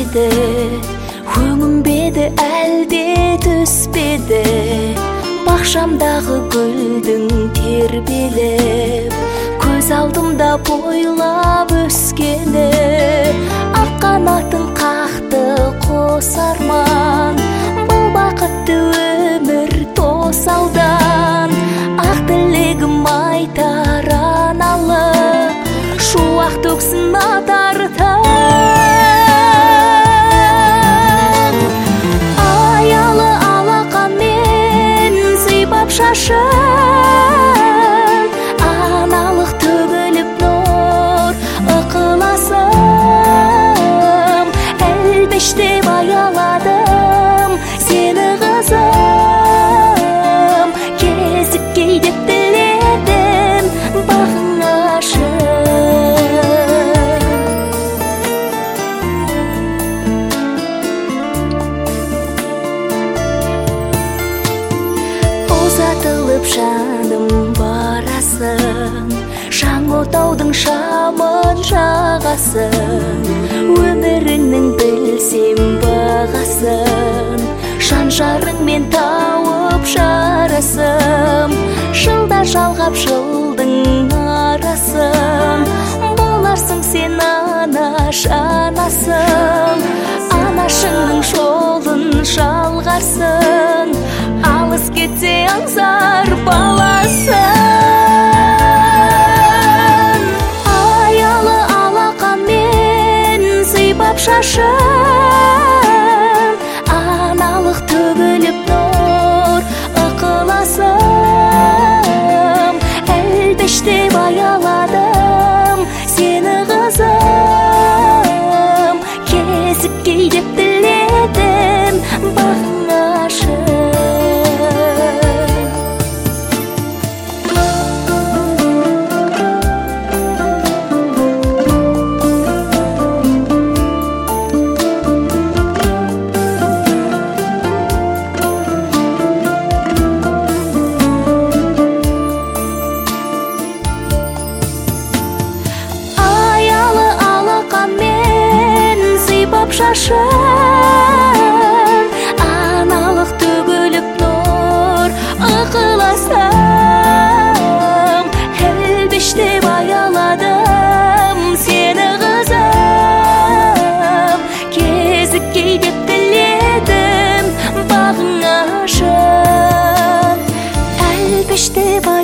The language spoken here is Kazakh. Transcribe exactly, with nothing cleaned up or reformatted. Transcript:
түшпеді, өңімбеді әлде түспеді, бақшамдағы гүлдің тербелеп, көз алдымда бойлап өскені, ақ қанатын қақты қос арман, бұл бақытты өмір тосалдан. Ақ тілегім айтар аналық, шуақ төксін атартып. Аялы алақанмен сыйпап шашын, аналық төгіліп нұр ықыласым. Әлбештеп аяладым сені қызым, кезіккей деп тіледім бағың ашып. Ұзатылып жаным барасың, Шаңотаудың шамын жағасың, өміріңнің білсем бағасын, шаншарыңмен тауып жарасым. Жылда жалғап жылдың арасын, боларсың сен анаш анасың, анашыңның жолын жалғарсың, алыс кетсе аңсар баласың. Аялы алақанмен сыйпап шашын, аналық төгіліп нұр ықыласым. Әлбештеп аяладым сені қызым, кезіккей деп тіледім бағың ашып. Шашын, аналық төгіліп нұр ықыласым. Әлбештеп аяладым сені қызым, кезіккей деп тіледім бағың ашып. Әлбештеп